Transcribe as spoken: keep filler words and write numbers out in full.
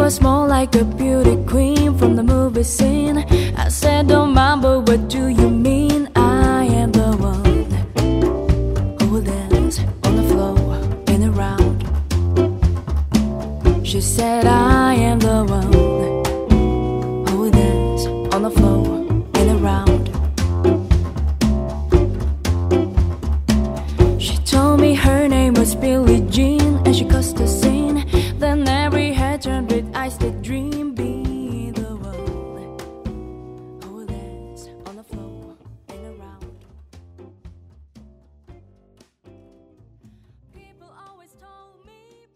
was more like a beauty queen from the movie scene. I said, don't mind, but what do you mean? I am the one who will dance on the floor in a round. She said, I am the one